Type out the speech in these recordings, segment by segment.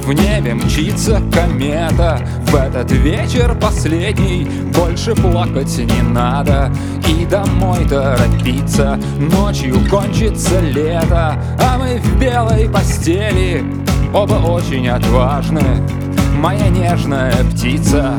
В небе мчится комета, в этот вечер последний больше плакать не надо и домой торопиться. Ночью кончится лето, а мы в белой постели, оба очень отважны, моя нежная птица.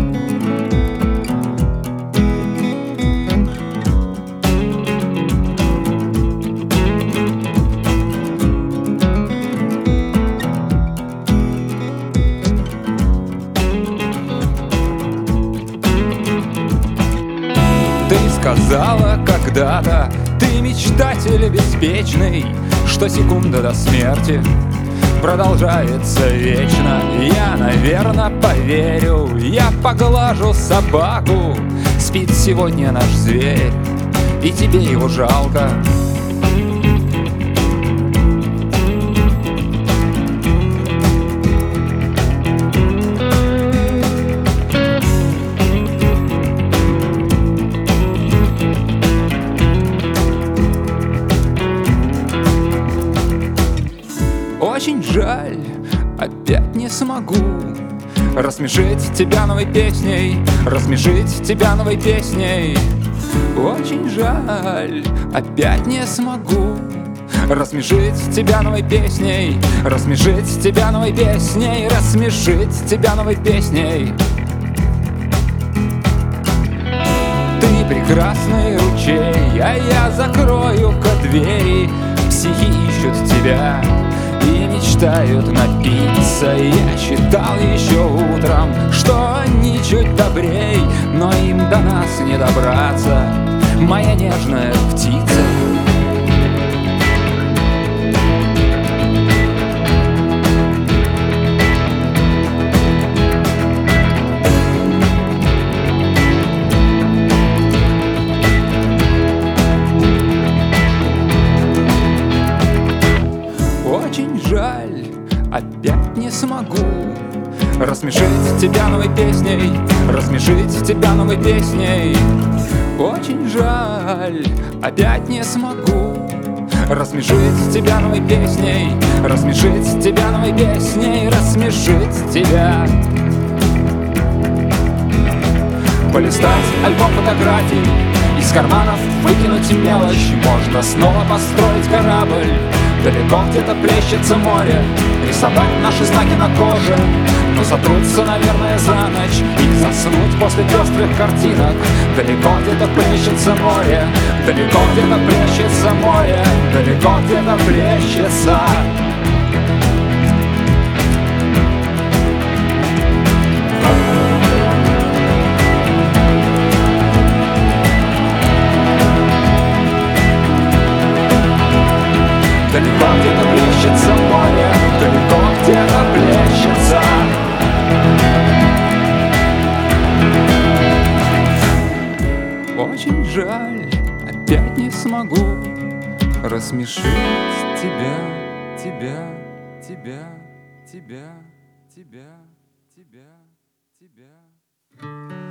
Сказала когда-то, ты мечтатель беспечный, что секунда до смерти продолжается вечно. Я, наверное, поверю, я поглажу собаку. Спит сегодня наш зверь, и тебе его жалко. Очень жаль, опять не смогу рассмешить тебя новой песней, рассмешить тебя новой песней. Очень жаль, опять не смогу рассмешить тебя новой песней, рассмешить тебя новой песней, рассмешить тебя новой песней. Ты прекрасный ручей, а я закрою-ка двери. Психи ищут тебя и мечтают напиться. Я читал еще утром, что они чуть добрей, но им до нас не добраться, моя нежная птица. Очень жаль, опять не смогу рассмешить тебя новой песней, рассмешить тебя новой песней. Очень жаль, опять не смогу рассмешить тебя новой песней, рассмешить тебя новой песней, рассмешить тебя. Полистать альбом фотографий, из карманов выкинуть мелочь. Можно снова построить корабль, далеко где-то плещется море, рисовать наши знаки на коже, но сотрутся, наверное, за ночь и заснуть после пестрых картинок. Далеко где-то плещется море, далеко где-то плещется море, далеко где-то плещется. Далеко где-то плещется море, далеко где-то плещется. Очень жаль, опять не смогу рассмешить тебя, тебя, тебя, тебя, тебя, тебя, тебя.